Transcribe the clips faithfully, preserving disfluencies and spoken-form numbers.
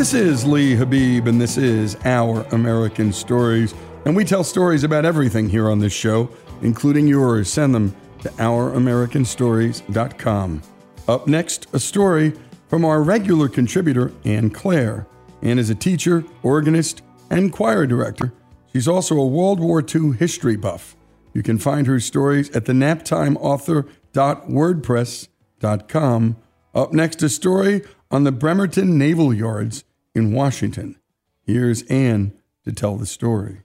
This is Lee Habib, and this is Our American Stories. And we tell stories about everything here on this show, including yours. Send them to our american stories dot com. Up next, a story from our regular contributor, Anne Claire. Anne is a teacher, organist, and choir director. She's also a World War Two history buff. You can find her stories at the naptime author dot wordpress dot com. Up next, a story on the Bremerton Naval Yards in Washington. Here's Anne to tell the story.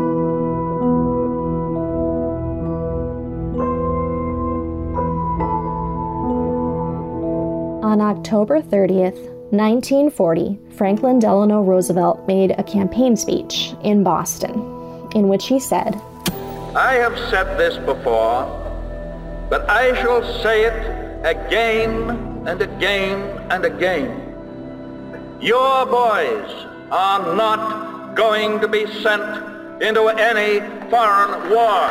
On October thirtieth, nineteen forty, Franklin Delano Roosevelt made a campaign speech in Boston, in which he said, "I have said this before, but I shall say it again and again and again. Your boys are not going to be sent into any foreign war."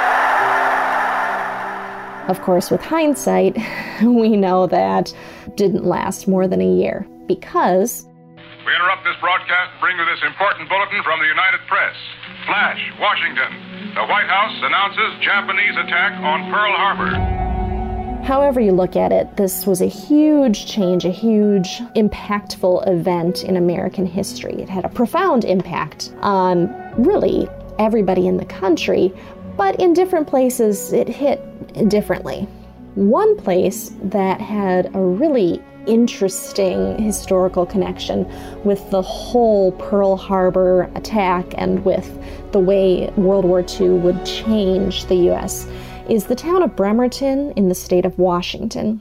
Of course, with hindsight, we know that didn't last more than a year, because... We interrupt this broadcast and bring you this important bulletin from the United Press. Flash, Washington. The White House announces Japanese attack on Pearl Harbor. However you look at it, this was a huge change, a huge impactful event in American history. It had a profound impact on really everybody in the country, but in different places it hit differently. One place that had a really interesting historical connection with the whole Pearl Harbor attack and with the way World War Two would change the U S is the town of Bremerton in the state of Washington.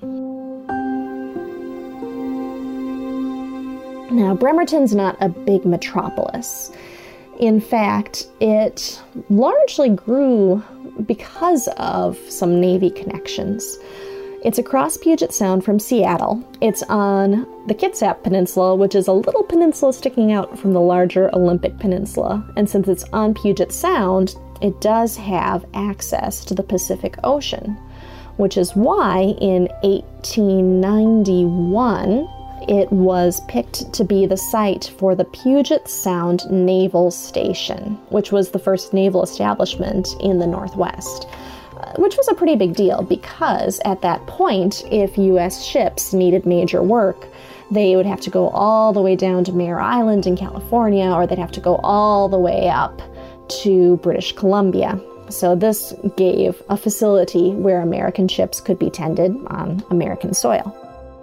Now, Bremerton's not a big metropolis. In fact, it largely grew because of some Navy connections. It's across Puget Sound from Seattle. It's on the Kitsap Peninsula, which is a little peninsula sticking out from the larger Olympic Peninsula. And since it's on Puget Sound, it does have access to the Pacific Ocean, which is why in eighteen ninety-one, it was picked to be the site for the Puget Sound Naval Station, which was the first naval establishment in the Northwest, which was a pretty big deal because at that point, if U S ships needed major work, they would have to go all the way down to Mare Island in California, or they'd have to go all the way up to British Columbia. So this gave a facility where American ships could be tended on American soil.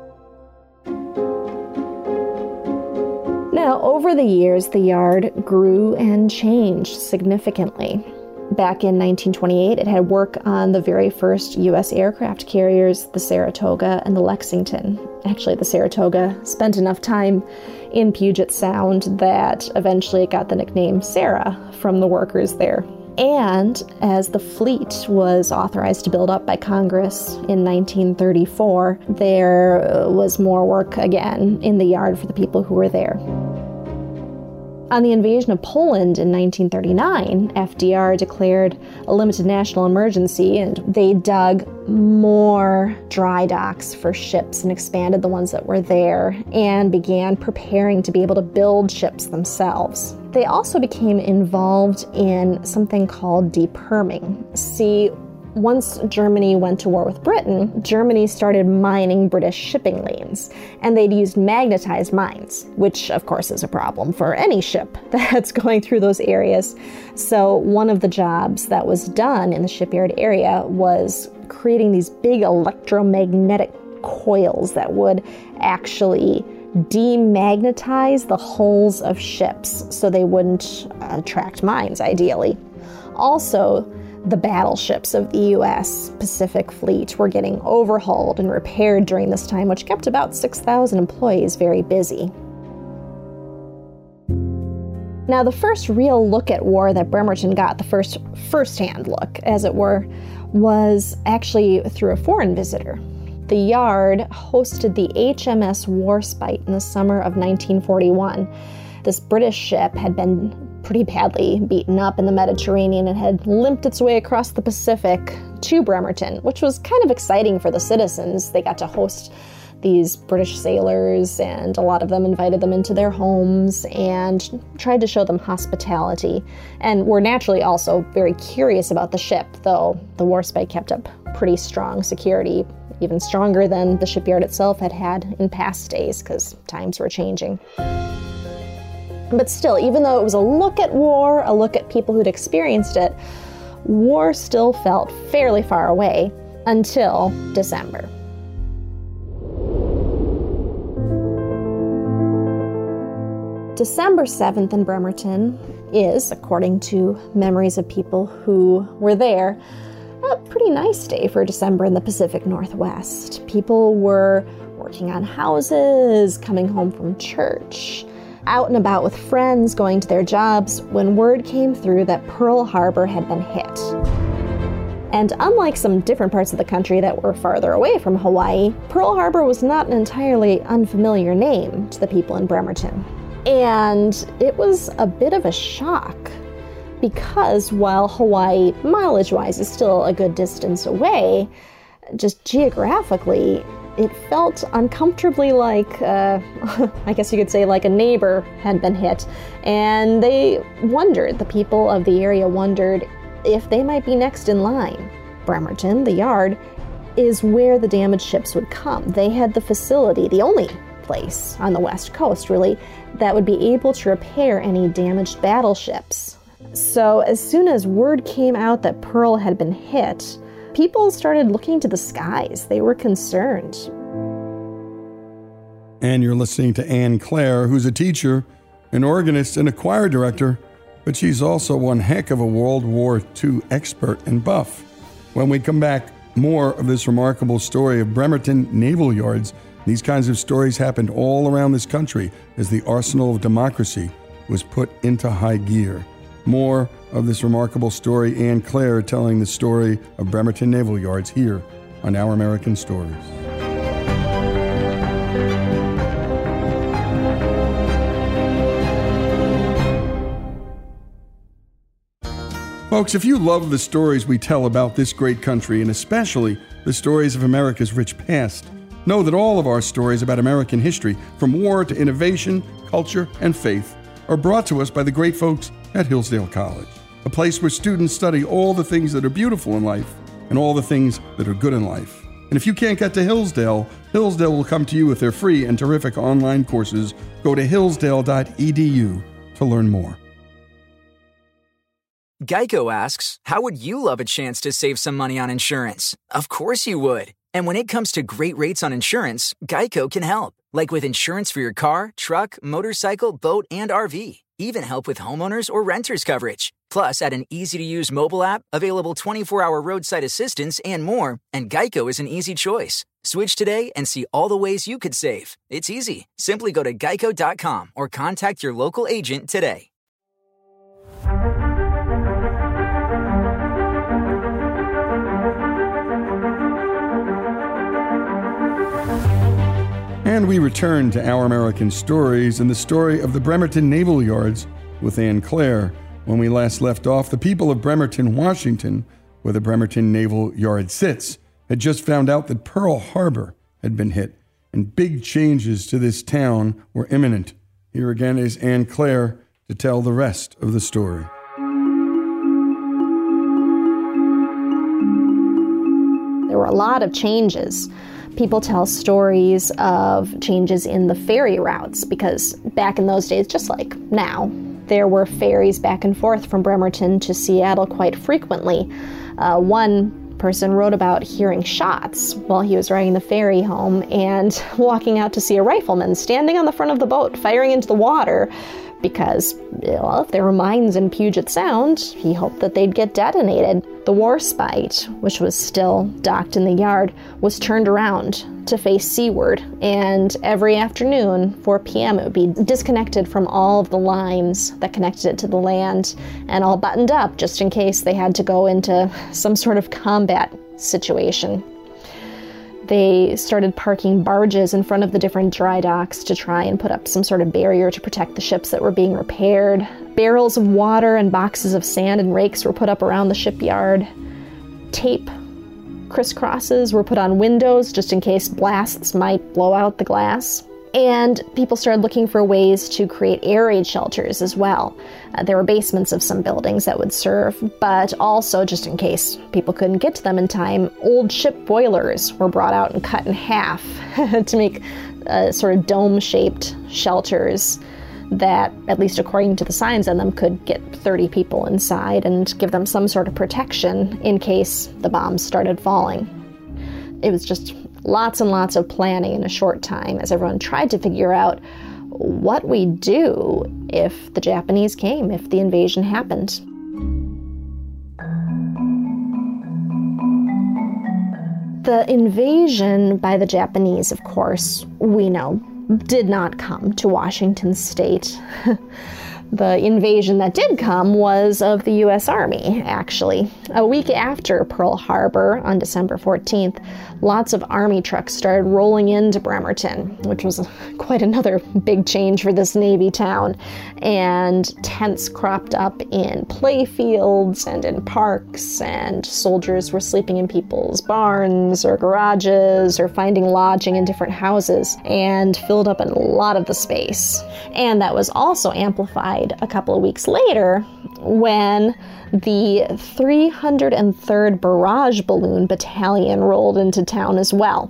Now, over the years, the yard grew and changed significantly. Back in nineteen twenty-eight, it had work on the very first U S aircraft carriers, the Saratoga and the Lexington. Actually, the Saratoga spent enough time in Puget Sound that eventually it got the nickname Sarah from the workers there. And as the fleet was authorized to build up by Congress in nineteen thirty-four, there was more work again in the yard for the people who were there. On the invasion of Poland in nineteen thirty-nine, F D R declared a limited national emergency, and they dug more dry docks for ships and expanded the ones that were there and began preparing to be able to build ships themselves. They also became involved in something called deperming. See, once Germany went to war with Britain, Germany started mining British shipping lanes, and they'd used magnetized mines, which of course is a problem for any ship that's going through those areas. So one of the jobs that was done in the shipyard area was creating these big electromagnetic coils that would actually demagnetize the hulls of ships so they wouldn't attract mines, ideally. Also, the battleships of the U S Pacific Fleet were getting overhauled and repaired during this time, which kept about six thousand employees very busy. Now, the first real look at war that Bremerton got, the first first-hand look, as it were, was actually through a foreign visitor. The yard hosted the H M S Warspite in the summer of nineteen forty-one. This British ship had been pretty badly beaten up in the Mediterranean and had limped its way across the Pacific to Bremerton, which was kind of exciting for the citizens. They got to host these British sailors, and a lot of them invited them into their homes and tried to show them hospitality, and were naturally also very curious about the ship, though the Warspite kept up pretty strong security, even stronger than the shipyard itself had had in past days, because times were changing. But still, even though it was a look at war, a look at people who'd experienced it, war still felt fairly far away until December. December seventh in Bremerton is, according to memories of people who were there, a pretty nice day for December in the Pacific Northwest. People were working on houses, coming home from church, out and about with friends, going to their jobs, when word came through that Pearl Harbor had been hit. And unlike some different parts of the country that were farther away from Hawaii, Pearl Harbor was not an entirely unfamiliar name to the people in Bremerton. And it was a bit of a shock, because while Hawaii, mileage-wise, is still a good distance away, just geographically, it felt uncomfortably like, uh, I guess you could say like a neighbor had been hit. And they wondered, the people of the area wondered, if they might be next in line. Bremerton, the yard, is where the damaged ships would come. They had the facility, the only place on the West Coast, really, that would be able to repair any damaged battleships. So as soon as word came out that Pearl had been hit, people started looking to the skies. They were concerned. And you're listening to Anne Claire, who's a teacher, an organist, and a choir director, but she's also one heck of a World War Two expert and buff. When we come back, more of this remarkable story of Bremerton Naval Yards. These kinds of stories happened all around this country as the arsenal of democracy was put into high gear. More of this remarkable story, Anne Claire telling the story of Bremerton Naval Yards here on Our American Stories. Folks, if you love the stories we tell about this great country, and especially the stories of America's rich past, know that all of our stories about American history, from war to innovation, culture, and faith, are brought to us by the great folks at Hillsdale College, a place where students study all the things that are beautiful in life and all the things that are good in life. And if you can't get to Hillsdale, Hillsdale will come to you with their free and terrific online courses. Go to hillsdale dot e d u to learn more. Geico asks, how would you love a chance to save some money on insurance? Of course you would. And when it comes to great rates on insurance, Geico can help. Like with insurance for your car, truck, motorcycle, boat, and R V. Even help with homeowners or renters coverage. Plus, add an easy-to-use mobile app, available twenty-four hour roadside assistance, and more, and Geico is an easy choice. Switch today and see all the ways you could save. It's easy. Simply go to geico dot com or contact your local agent today. And we return to Our American Stories and the story of the Bremerton Naval Yards with Anne Claire. When we last left off, the people of Bremerton, Washington, where the Bremerton Naval Yard sits, had just found out that Pearl Harbor had been hit, and big changes to this town were imminent. Here again is Anne Claire to tell the rest of the story. There were a lot of changes. People tell stories of changes in the ferry routes, because back in those days, just like now, there were ferries back and forth from Bremerton to Seattle quite frequently. Uh, one person wrote about hearing shots while he was riding the ferry home and walking out to see a rifleman standing on the front of the boat firing into the water because, well, if there were mines in Puget Sound, he hoped that they'd get detonated. The Warspite, which was still docked in the yard, was turned around to face seaward, and every afternoon, four p.m., it would be disconnected from all of the lines that connected it to the land and all buttoned up just in case they had to go into some sort of combat situation. They started parking barges in front of the different dry docks to try and put up some sort of barrier to protect the ships that were being repaired. Barrels of water and boxes of sand and rakes were put up around the shipyard. Tape crisscrosses were put on windows just in case blasts might blow out the glass. And people started looking for ways to create air raid shelters as well. Uh, there were basements of some buildings that would serve, but also, just in case people couldn't get to them in time, old ship boilers were brought out and cut in half to make uh, sort of dome-shaped shelters that, at least according to the signs on them, could get thirty people inside and give them some sort of protection in case the bombs started falling. It was just lots and lots of planning in a short time as everyone tried to figure out what we do if the Japanese came, if the invasion happened. The invasion by the Japanese, of course, we know, did not come to Washington State. The invasion that did come was of the U S Army, actually. A week after Pearl Harbor, on December fourteenth, lots of Army trucks started rolling into Bremerton, which was quite another big change for this Navy town. And tents cropped up in playfields and in parks, and soldiers were sleeping in people's barns or garages or finding lodging in different houses, and filled up a lot of the space. And that was also amplified a couple of weeks later when the three hundred third Barrage Balloon Battalion rolled into town as well.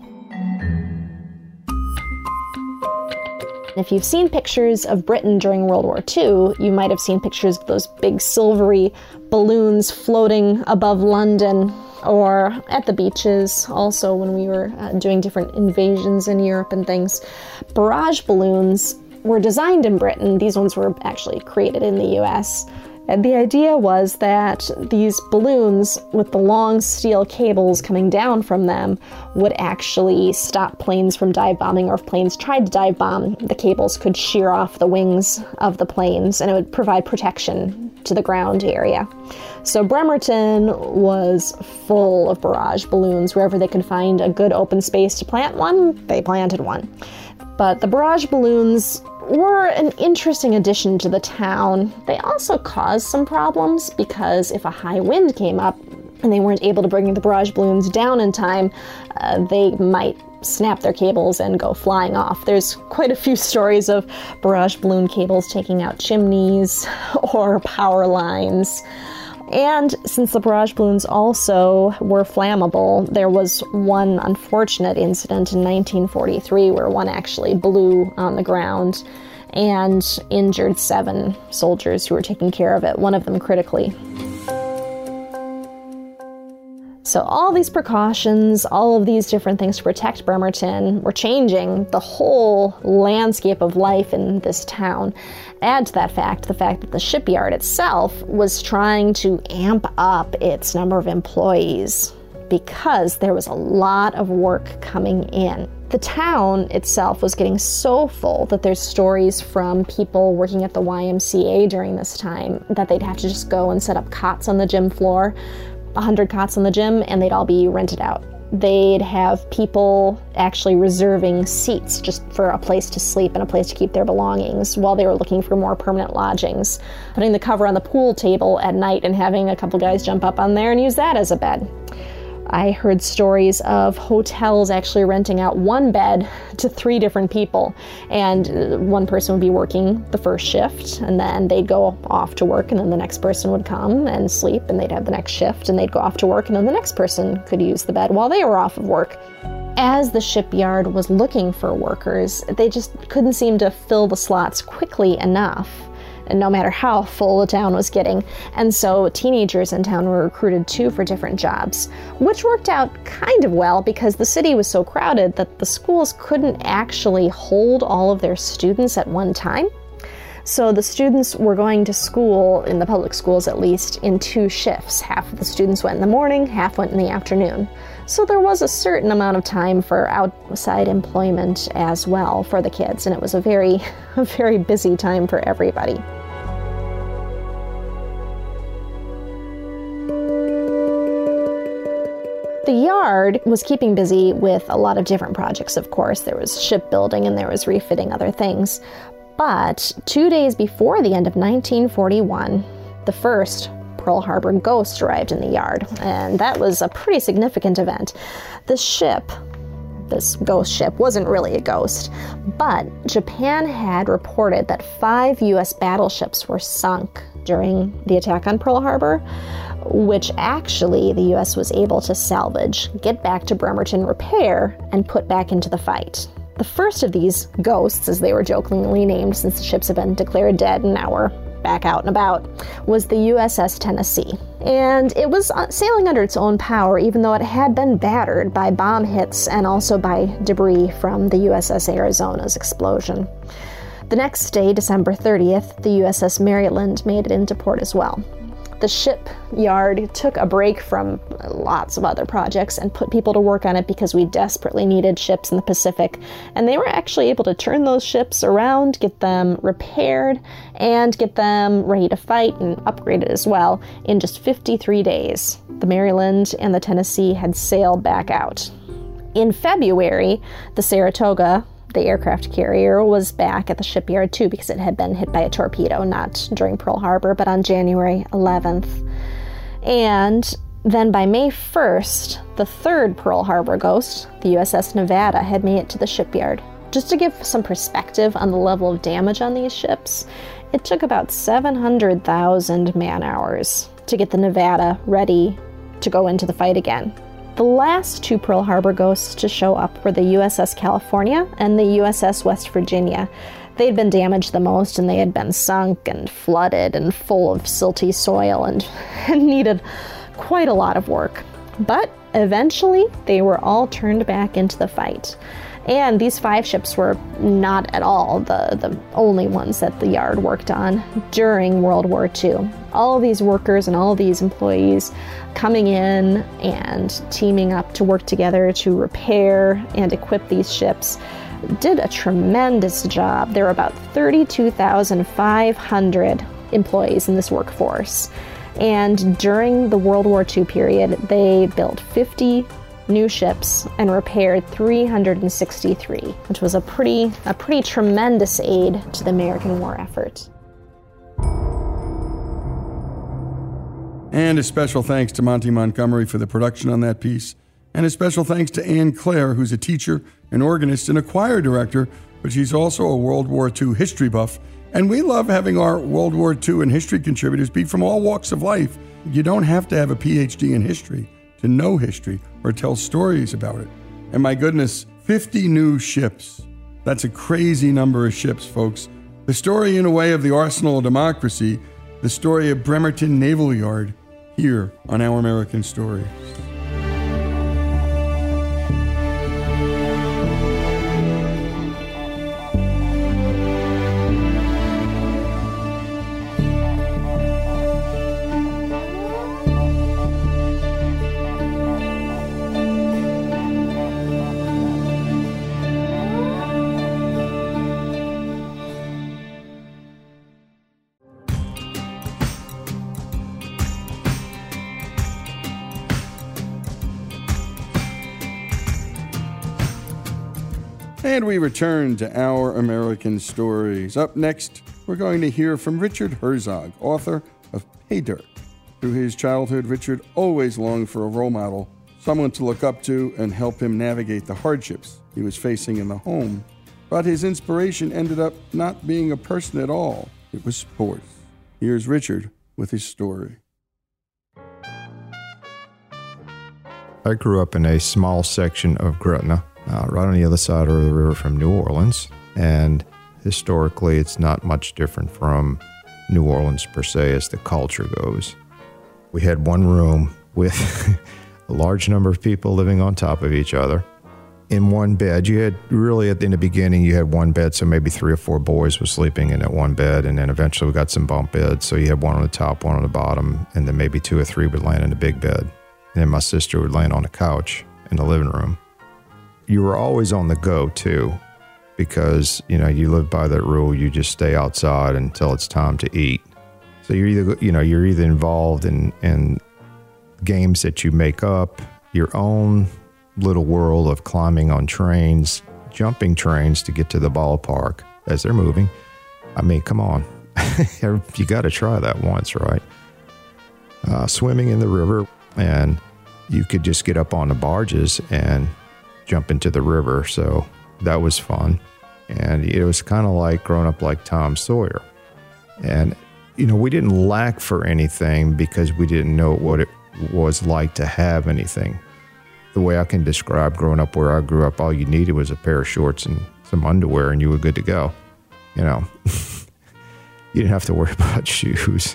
If you've seen pictures of Britain during World War Two, you might have seen pictures of those big silvery balloons floating above London or at the beaches, also when we were uh, doing different invasions in Europe and things. Barrage balloons were designed in Britain. These ones were actually created in the U S. And the idea was that these balloons with the long steel cables coming down from them would actually stop planes from dive bombing, or if planes tried to dive bomb, the cables could shear off the wings of the planes and it would provide protection to the ground area. So Bremerton was full of barrage balloons. Wherever they could find a good open space to plant one, they planted one. But the barrage balloons were an interesting addition to the town. They also caused some problems because if a high wind came up and they weren't able to bring the barrage balloons down in time, uh, they might snap their cables and go flying off. There's quite a few stories of barrage balloon cables taking out chimneys or power lines. And since the barrage balloons also were flammable, there was one unfortunate incident in nineteen forty-three where one actually blew on the ground and injured seven soldiers who were taking care of it, one of them critically. So all these precautions, all of these different things to protect Bremerton were changing the whole landscape of life in this town. Add to that fact the fact that the shipyard itself was trying to amp up its number of employees because there was a lot of work coming in. The town itself was getting so full that there's stories from people working at the Y M C A during this time that they'd have to just go and set up cots on the gym floor, one hundred cots in the gym, and they'd all be rented out. They'd have people actually reserving seats just for a place to sleep and a place to keep their belongings while they were looking for more permanent lodgings. Putting the cover on the pool table at night and having a couple guys jump up on there and use that as a bed. I heard stories of hotels actually renting out one bed to three different people, and one person would be working the first shift, and then they'd go off to work, and then the next person would come and sleep, and they'd have the next shift, and they'd go off to work, and then the next person could use the bed while they were off of work. As the shipyard was looking for workers, they just couldn't seem to fill the slots quickly enough, and no matter how full the town was getting. And so teenagers in town were recruited too for different jobs, which worked out kind of well because the city was so crowded that the schools couldn't actually hold all of their students at one time. So the students were going to school, in the public schools at least, in two shifts. Half of the students went in the morning, half went in the afternoon. So there was a certain amount of time for outside employment as well for the kids, and it was a very, a very busy time for everybody. The yard was keeping busy with a lot of different projects, of course. There was shipbuilding and there was refitting other things. But two days before the end of nineteen forty-one, the first Pearl Harbor Ghost arrived in the yard, and that was a pretty significant event. The ship, this ghost ship, wasn't really a ghost, but Japan had reported that five U S battleships were sunk during the attack on Pearl Harbor, which actually the U S was able to salvage, get back to Bremerton, repair, and put back into the fight. The first of these ghosts, as they were jokingly named since the ships have been declared dead and now we're back out and about, was the U S S Tennessee. And it was sailing under its own power, even though it had been battered by bomb hits and also by debris from the U S S Arizona's explosion. The next day, December thirtieth, the U S S Maryland made it into port as well. The shipyard took a break from lots of other projects and put people to work on it because we desperately needed ships in the Pacific. And they were actually able to turn those ships around, get them repaired, and get them ready to fight and upgraded as well in just fifty-three days. The Maryland and the Tennessee had sailed back out. In February, the Saratoga, the aircraft carrier, was back at the shipyard too because it had been hit by a torpedo, not during Pearl Harbor, but on January eleventh. And then by May first, the third Pearl Harbor ghost, the U S S Nevada, had made it to the shipyard. Just to give some perspective on the level of damage on these ships, it took about seven hundred thousand man-hours to get the Nevada ready to go into the fight again. The last two Pearl Harbor ghosts to show up were the U S S California and the U S S West Virginia. They'd been damaged the most, and they had been sunk and flooded and full of silty soil and, and needed quite a lot of work. But eventually, they were all turned back into the fight. And these five ships were not at all the, the only ones that the yard worked on during World War Two. All of these workers and all of these employees coming in and teaming up to work together to repair and equip these ships did a tremendous job. There were about thirty-two thousand five hundred employees in this workforce. And during the World War Two period, they built fifty new ships and repaired three hundred sixty-three, which was a pretty, a pretty tremendous aid to the American war effort. And a special thanks to Monty Montgomery for the production on that piece. And a special thanks to Anne Claire, who's a teacher, an organist, and a choir director, but she's also a World War Two history buff. And we love having our World War Two and history contributors be from all walks of life. You don't have to have a P H D in history to know history or tell stories about it. And my goodness, fifty new ships. That's a crazy number of ships, folks. The story, in a way, of the arsenal of democracy, the story of Bremerton Naval Yard, here on Our American Stories. And we return to Our American Stories. Up next, we're going to hear from Richard Herzog, author of Pay Dirt. Through his childhood, Richard always longed for a role model, someone to look up to and help him navigate the hardships he was facing in the home. But his inspiration ended up not being a person at all. It was sports. Here's Richard with his story. I grew up in a small section of Gretna, Uh, right on the other side of the river from New Orleans, and historically it's not much different from New Orleans per se as the culture goes. We had one room with a large number of people living on top of each other in one bed. You had really, at the, in the beginning, you had one bed, so maybe three or four boys were sleeping in that one bed, and then eventually we got some bunk beds, so you had one on the top, one on the bottom, and then maybe two or three would land in the big bed. And then my sister would land on the couch in the living room. You were always on the go, too, because, you know, you live by that rule, you just stay outside until it's time to eat. So you're either, you know, you're either involved in, in games that you make up, your own little world of climbing on trains, jumping trains to get to the ballpark as they're moving. I mean, come on. You got to try that once, right? uh, swimming in the river, and you could just get up on the barges and jump into the river. So that was fun. And it was kind of like growing up like Tom Sawyer. And, you know, we didn't lack for anything because we didn't know what it was like to have anything. The way I can describe growing up where I grew up, all you needed was a pair of shorts and some underwear and you were good to go. You know, you didn't have to worry about shoes.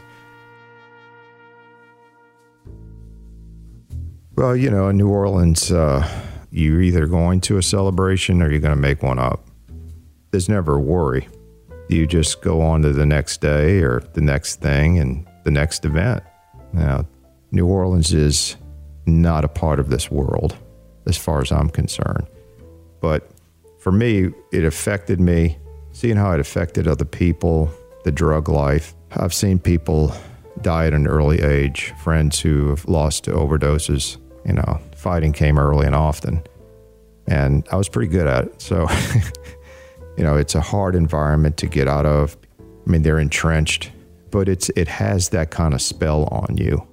Well, you know, in New Orleans, uh, you're either going to a celebration or you're going to make one up. There's never a worry. You just go on to the next day or the next thing and the next event. Now, New Orleans is not a part of this world as far as I'm concerned. But for me, it affected me, seeing how it affected other people, the drug life. I've seen people die at an early age, friends who have lost to overdoses. You know, fighting came early and often. And I was pretty good at it. So, you know, it's a hard environment to get out of. I mean, they're entrenched, but it's it has that kind of spell on you.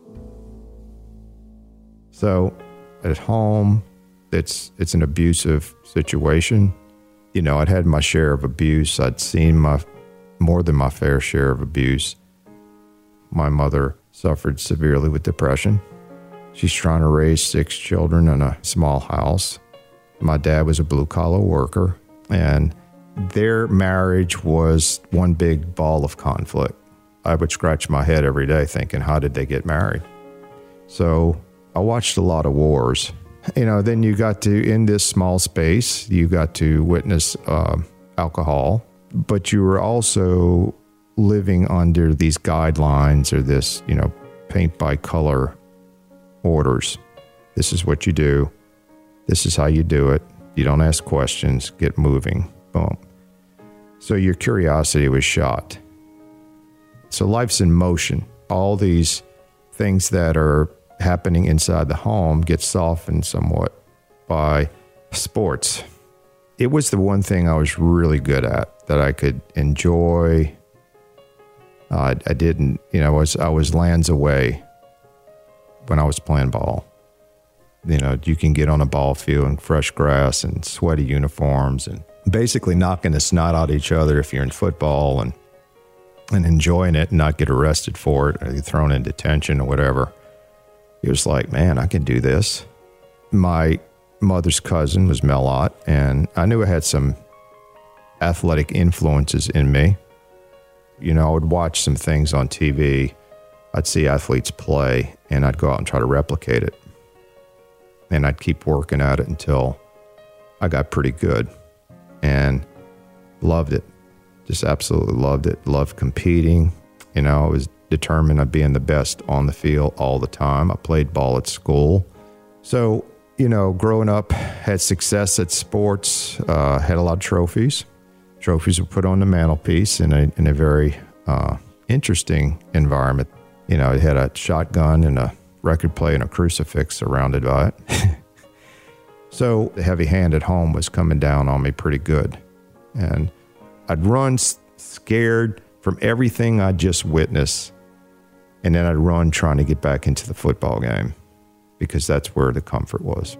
So at home, it's it's an abusive situation. You know, I'd had my share of abuse. I'd seen my more than my fair share of abuse. My mother suffered severely with depression. She's trying to raise six children in a small house. My dad was a blue-collar worker, and their marriage was one big ball of conflict. I would scratch my head every day thinking, how did they get married? So I watched a lot of wars. You know, then you got to, in this small space, you got to witness uh, alcohol, but you were also living under these guidelines or this, you know, paint by color orders. This is what you do. This is how you do it. You don't ask questions. Get moving. Boom. So your curiosity was shot. So life's in motion. All these things that are happening inside the home get softened somewhat by sports. It was the one thing I was really good at, that I could enjoy. Uh, I, I didn't, you know, I was, I was lands away when I was playing ball. You know, you can get on a ball field in fresh grass and sweaty uniforms and basically knocking the snot out of each other if you're in football and and enjoying it and not get arrested for it or thrown in detention or whatever. It was like, man, I can do this. My mother's cousin was Mel Ott, and I knew I had some athletic influences in me. You know, I would watch some things on T V. I'd see athletes play, and I'd go out and try to replicate it. And I'd keep working at it until I got pretty good and loved it. Just absolutely loved it. Loved competing. You know, I was determined on being the best on the field all the time. I played ball at school. So, you know, growing up, had success at sports, uh, had a lot of trophies. Trophies were put on the mantelpiece in a, in a very uh, interesting environment. You know, it had a shotgun and a record player and a crucifix surrounded by it. So the heavy hand at home was coming down on me pretty good. And I'd run scared from everything I just witnessed. And then I'd run trying to get back into the football game because that's where the comfort was.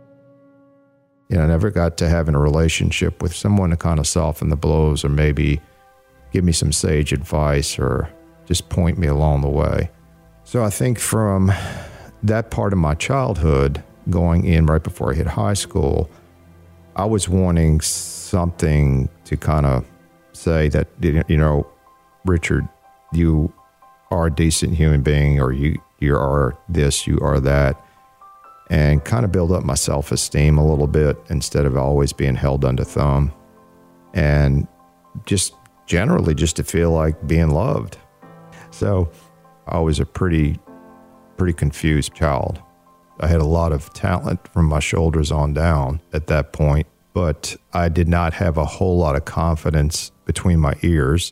You know, I never got to having a relationship with someone to kind of soften the blows or maybe give me some sage advice or just point me along the way. So I think from that part of my childhood, going in right before I hit high school, I was wanting something to kind of say that, you know, Richard, you are a decent human being, or you, you are this, you are that, and kind of build up my self-esteem a little bit instead of always being held under thumb. And just generally just to feel like being loved. So I was a pretty, pretty confused child. I had a lot of talent from my shoulders on down at that point, but I did not have a whole lot of confidence between my ears.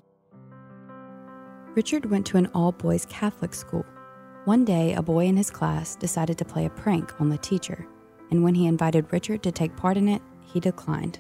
Richard went to an all-boys Catholic school. One day, a boy in his class decided to play a prank on the teacher, and when he invited Richard to take part in it, he declined.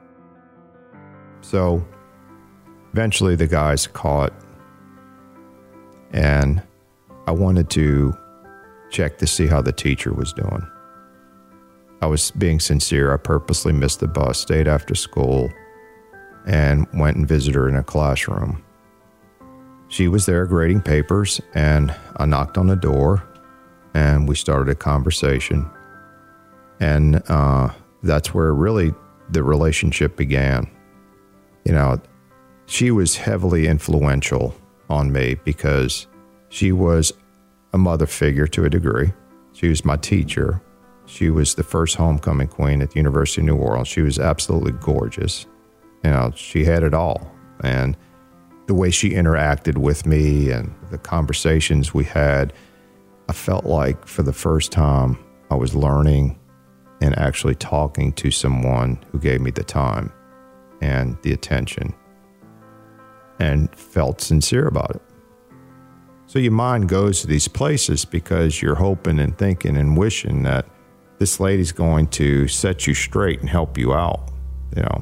So eventually the guys caught, and I wanted to check to see how the teacher was doing. I was being sincere. I purposely missed the bus, stayed after school, and went and visited her in a classroom. She was there grading papers, and I knocked on the door, and we started a conversation. And uh, that's where really the relationship began. You know, she was heavily influential on me because she was a mother figure to a degree. She was my teacher. She was the first homecoming queen at the University of New Orleans. She was absolutely gorgeous. You know, she had it all. And the way she interacted with me and the conversations we had, I felt like for the first time I was learning and actually talking to someone who gave me the time and the attention and felt sincere about it. So your mind goes to these places because you're hoping and thinking and wishing that this lady's going to set you straight and help you out, you know.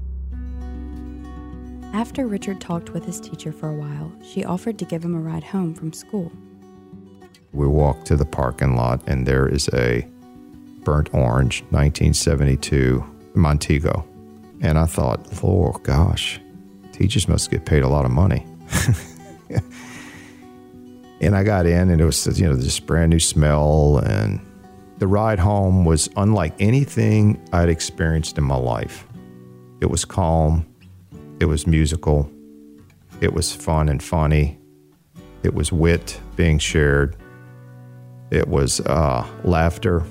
After Richard talked with his teacher for a while, she offered to give him a ride home from school. We walked to the parking lot, and there is a burnt orange nineteen seventy-two Montego. And I thought, Lord, gosh, teachers must get paid a lot of money. And I got in, and it was, you know, this brand new smell, and the ride home was unlike anything I'd experienced in my life. It was calm. It was musical. It was fun and funny. It was wit being shared. It was uh, laughter.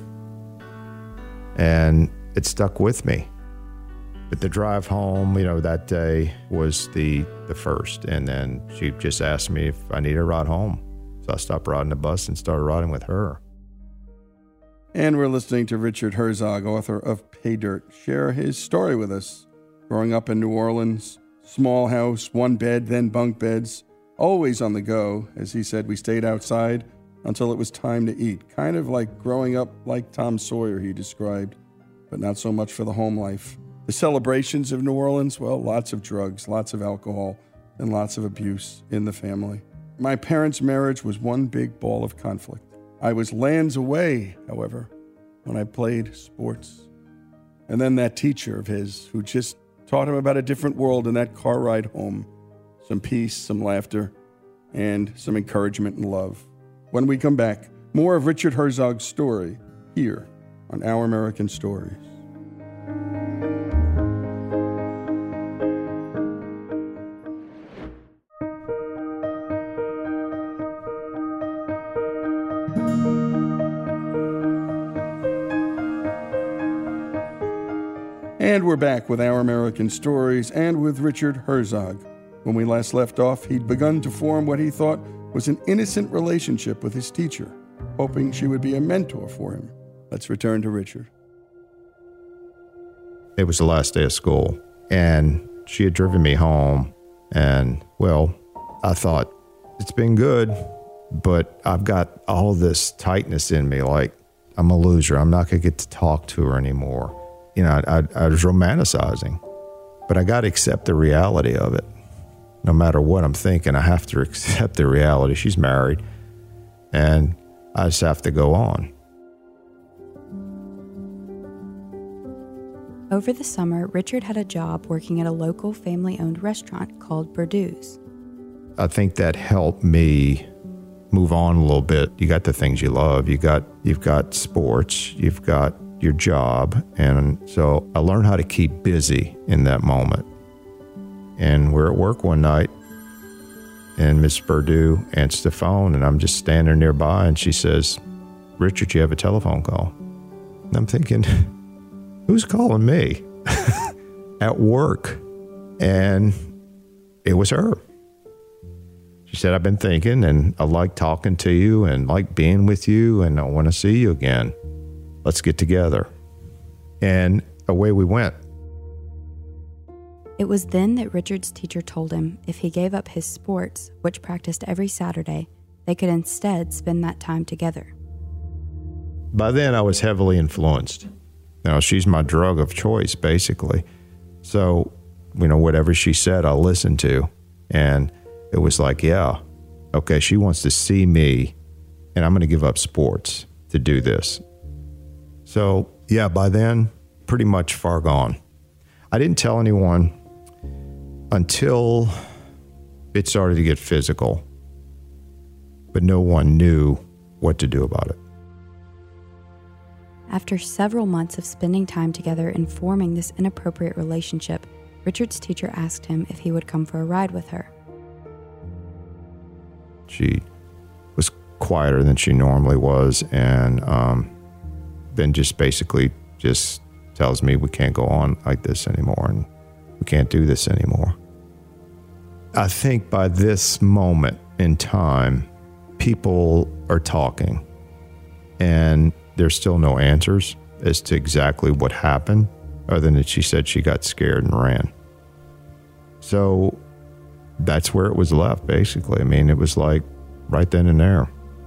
And it stuck with me. But the drive home, you know, that day was the, the first. And then she just asked me if I needed a ride home. So I stopped riding the bus and started riding with her. And we're listening to Richard Herzog, author of Pay Dirt, share his story with us. Growing up in New Orleans, small house, one bed, then bunk beds, always on the go. As he said, we stayed outside until it was time to eat. Kind of like growing up like Tom Sawyer, he described, but not so much for the home life. The celebrations of New Orleans, well, lots of drugs, lots of alcohol, and lots of abuse in the family. My parents' marriage was one big ball of conflict. I was lands away, however, when I played sports. And then that teacher of his who just taught him about a different world in that car ride home. Some peace, some laughter, and some encouragement and love. When we come back, more of Richard Herzog's story here on Our American Stories. And we're back with Our American Stories and with Richard Herzog. When we last left off, he'd begun to form what he thought was an innocent relationship with his teacher, hoping she would be a mentor for him. Let's return to Richard. It was the last day of school, and she had driven me home, and, well, I thought, it's been good, but I've got all this tightness in me, like, I'm a loser. I'm not going to get to talk to her anymore. You know, I, I was romanticizing, but I got to accept the reality of it. No matter what I'm thinking, I have to accept the reality. She's married, and I just have to go on. Over the summer, Richard had a job working at a local family-owned restaurant called Burdue's. I think that helped me move on a little bit. You got the things you love. You got, you've got sports. You've got your job. And so I learned how to keep busy in that moment. And we're at work one night, and Miss Burdue answers the phone, and I'm just standing nearby, and she says, Richard, you have a telephone call. And I'm thinking, who's calling me? At work. And it was her. She said, I've been thinking, and I like talking to you and like being with you, and I want to see you again. Let's get together. And away we went. It was then that Richard's teacher told him if he gave up his sports, which practiced every Saturday, they could instead spend that time together. By then, I was heavily influenced. You know, she's my drug of choice, basically. So, you know, whatever she said, I listened to. And it was like, yeah, okay, she wants to see me and I'm going to give up sports to do this. So, yeah, by then, pretty much far gone. I didn't tell anyone until it started to get physical, but no one knew what to do about it. After several months of spending time together and forming this inappropriate relationship, Richard's teacher asked him if he would come for a ride with her. She was quieter than she normally was, and um, then just basically just tells me we can't go on like this anymore, and we can't do this anymore. I think by this moment in time, people are talking, and there's still no answers as to exactly what happened, other than that she said she got scared and ran. So that's where it was left, basically. I mean, it was like right then and there.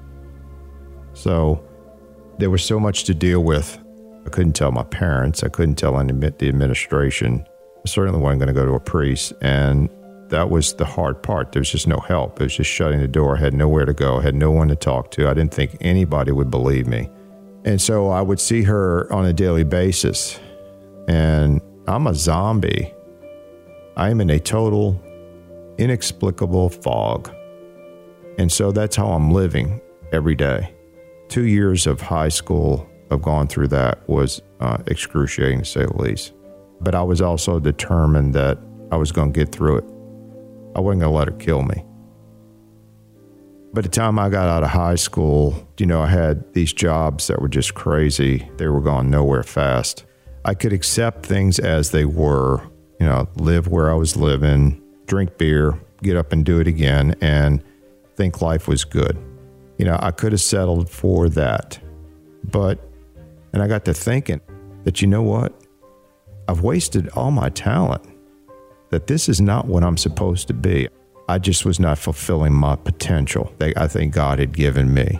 So there was so much to deal with. I couldn't tell my parents. I couldn't tell any, the administration. I certainly wasn't going to go to a priest. And that was the hard part. There was just no help. It was just shutting the door. I had nowhere to go. I had no one to talk to. I didn't think anybody would believe me. And so I would see her on a daily basis. And I'm a zombie. I am in a total, inexplicable fog. And so that's how I'm living every day. Two years of high school of going through that was uh, excruciating, to say the least. But I was also determined that I was going to get through it. I wasn't going to let her kill me. By the time I got out of high school, you know, I had these jobs that were just crazy. They were going nowhere fast. I could accept things as they were, you know, live where I was living, drink beer, get up and do it again, and think life was good. You know, I could have settled for that. But, and I got to thinking that, you know what? I've wasted all my talent, that this is not what I'm supposed to be. I just was not fulfilling my potential that I think God had given me.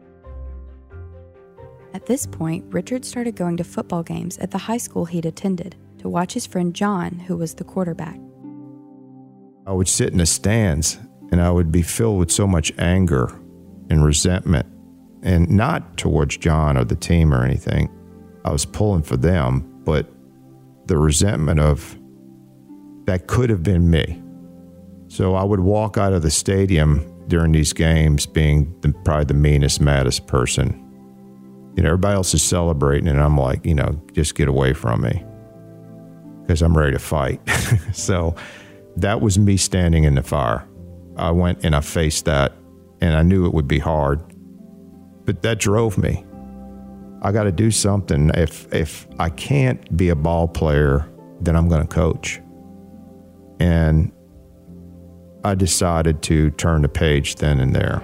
At this point, Richard started going to football games at the high school he'd attended to watch his friend John, who was the quarterback. I would sit in the stands and I would be filled with so much anger and resentment, and not towards John or the team or anything. I was pulling for them, but the resentment of that could have been me. So I would walk out of the stadium during these games being the, probably the meanest, maddest person. You know, everybody else is celebrating, and I'm like, you know, just get away from me because I'm ready to fight. So that was me standing in the fire. I went and I faced that, and I knew it would be hard, but that drove me. I got to do something. If if I can't be a ball player, then I'm going to coach. And I decided to turn the page then and there.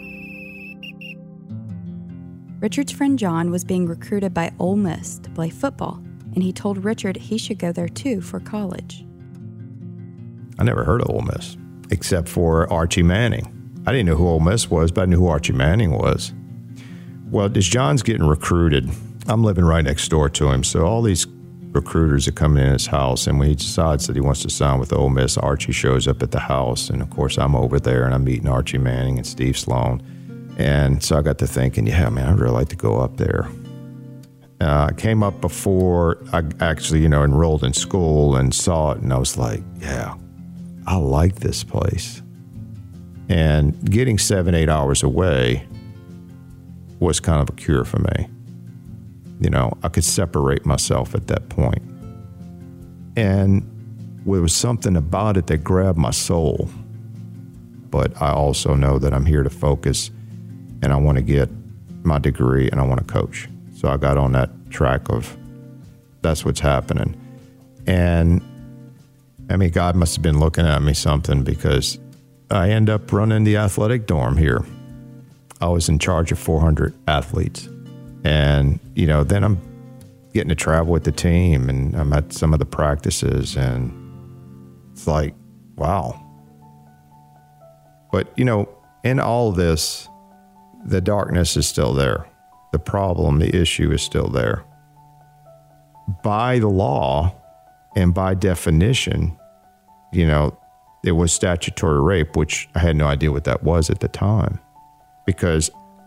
Richard's friend John was being recruited by Ole Miss to play football, and he told Richard he should go there too for college. I never heard of Ole Miss, except for Archie Manning. I didn't know who Ole Miss was, but I knew who Archie Manning was. Well, as John's getting recruited, I'm living right next door to him, so all these recruiters are coming in his house, and when he decides that he wants to sign with Ole Miss, Archie shows up at the house, and of course I'm over there, and I'm meeting Archie Manning and Steve Sloan. And so I got to thinking, yeah, man, I'd really like to go up there. Uh, I came up before I actually, you know, enrolled in school and saw it, and I was like, yeah, I like this place. And getting seven, eight hours away was kind of a cure for me. You know, I could separate myself at that point. And there was something about it that grabbed my soul. But I also know that I'm here to focus, and I want to get my degree, and I want to coach. So I got on that track of that's what's happening. And I mean, God must have been looking at me something, because I end up running the athletic dorm here. I was in charge of four hundred athletes. And, you know, then I'm getting to travel with the team, and I'm at some of the practices, and it's like, wow. But, you know, in all this, the darkness is still there. The problem, the issue is still there. By the law and by definition, you know, it was statutory rape, which I had no idea what that was at the time, because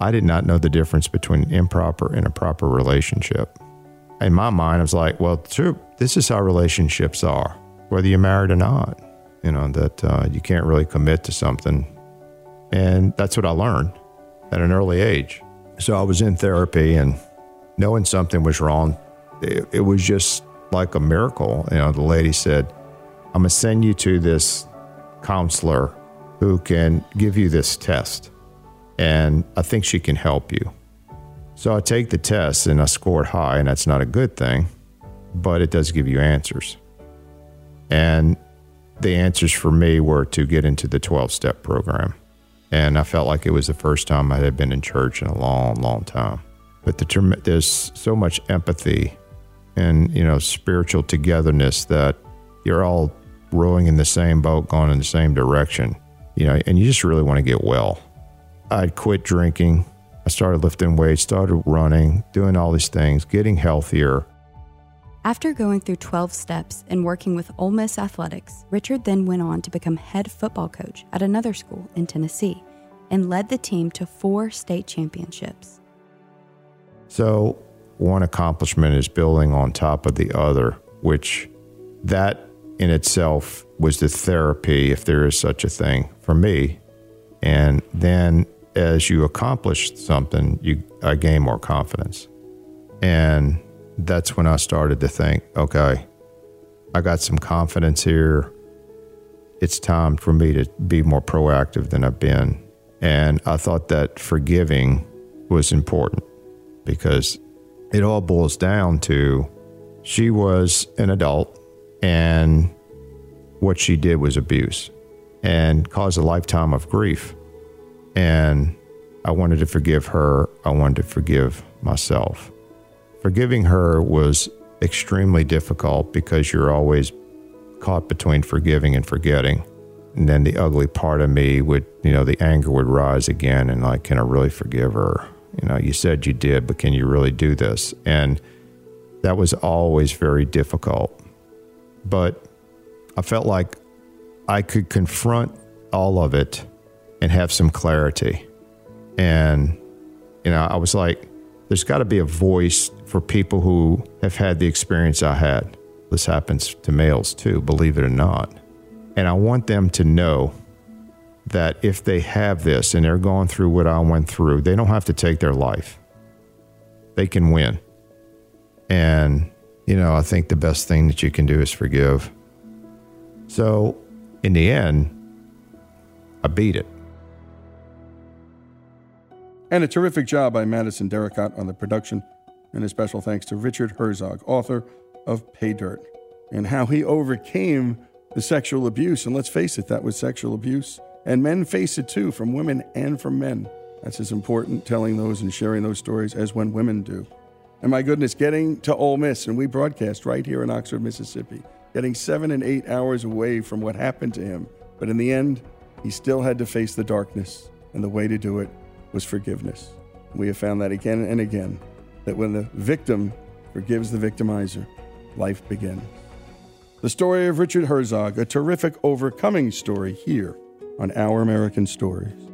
I did not know the difference between improper and a proper relationship. In my mind, I was like, well, true, this is how relationships are, whether you're married or not. You know, that uh, you can't really commit to something. And that's what I learned at an early age. So I was in therapy, and knowing something was wrong, it, it was just like a miracle. You know, the lady said, I'm going to send you to this counselor who can give you this test, and I think she can help you. So I take the test, and I scored high, and that's not a good thing, but it does give you answers. And the answers for me were to get into the twelve-step program. And I felt like it was the first time I had been in church in a long, long time. But the, there's so much empathy and, you know, spiritual togetherness that you're all rowing in the same boat, going in the same direction, you know, and you just really want to get well. I'd quit drinking. I started lifting weights, started running, doing all these things, getting healthier. After going through twelve steps and working with Ole Miss Athletics, Richard then went on to become head football coach at another school in Tennessee and led the team to four state championships. So one accomplishment is building on top of the other, which that in itself was the therapy, if there is such a thing, for me. And then as you accomplish something, you I gain more confidence. And that's when I started to think, okay, I got some confidence here. It's time for me to be more proactive than I've been. And I thought that forgiving was important because it all boils down to she was an adult and what she did was abuse and caused a lifetime of grief. And I wanted to forgive her. I wanted to forgive myself. Forgiving her was extremely difficult because you're always caught between forgiving and forgetting. And then the ugly part of me would, you know, the anger would rise again and like, can I really forgive her? You know, you said you did, but can you really do this? And that was always very difficult. But I felt like I could confront all of it and have some clarity. And, you know, I was like, there's got to be a voice for people who have had the experience I had. This happens to males too, believe it or not. And I want them to know that if they have this and they're going through what I went through, they don't have to take their life. They can win. And, you know, I think the best thing that you can do is forgive. So in the end, I beat it. And a terrific job by Madison Derricott on the production. And a special thanks to Richard Herzog, author of Pay Dirt, and how he overcame the sexual abuse. And let's face it, that was sexual abuse. And men face it too, from women and from men. That's as important, telling those and sharing those stories, as when women do. And my goodness, getting to Ole Miss, and we broadcast right here in Oxford, Mississippi, getting seven and eight hours away from what happened to him. But in the end, he still had to face the darkness, and the way to do it was forgiveness. We have found that again and again, that when the victim forgives the victimizer, life begins. The story of Richard Herzog, a terrific overcoming story here on Our American Stories.